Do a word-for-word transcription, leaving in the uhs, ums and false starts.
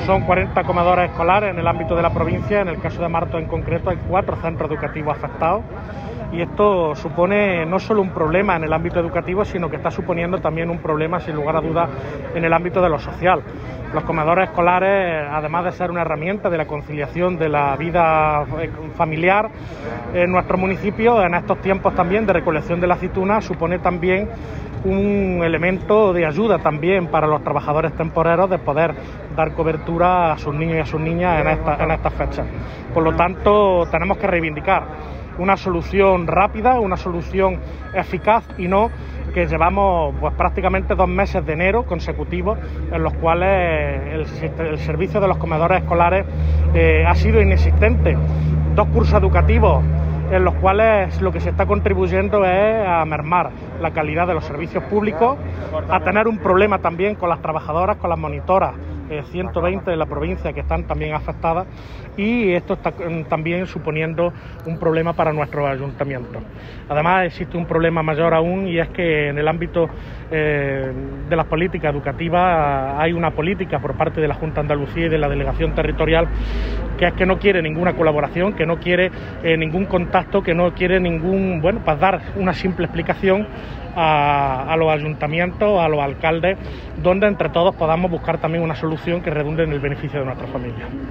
Son cuarenta comedores escolares en el ámbito de la provincia. En el caso de Martos en concreto hay cuatro centros educativos afectados. Y esto supone no solo un problema en el ámbito educativo, sino que está suponiendo también un problema, sin lugar a dudas, en el ámbito de lo social. Los comedores escolares, además de ser una herramienta de la conciliación de la vida familiar en nuestro municipio, en estos tiempos también de recolección de la aceituna, supone también un elemento de ayuda también para los trabajadores temporeros de poder dar cobertura a sus niños y a sus niñas en, esta, en estas fechas. Por lo tanto, tenemos que reivindicar una solución rápida, una solución eficaz y no que llevamos pues prácticamente dos meses de enero consecutivos en los cuales el, el servicio de los comedores escolares eh, ha sido inexistente. Dos cursos educativos en los cuales lo que se está contribuyendo es a mermar la calidad de los servicios públicos, a tener un problema también con las trabajadoras, con las monitoras, eh, ciento veinte de la provincia que están también afectadas, y esto está también suponiendo un problema para nuestros ayuntamientos. Además existe un problema mayor aún, y es que en el ámbito eh, de las políticas educativas hay una política por parte de la Junta de Andalucía y de la Delegación Territorial que es que no quiere ninguna colaboración, que no quiere eh, ningún contacto, que no quiere ningún, bueno, pues dar una simple explicación a, a los ayuntamientos, a los alcaldes, donde entre todos podamos buscar también una solución que redunde en el beneficio de nuestra familia.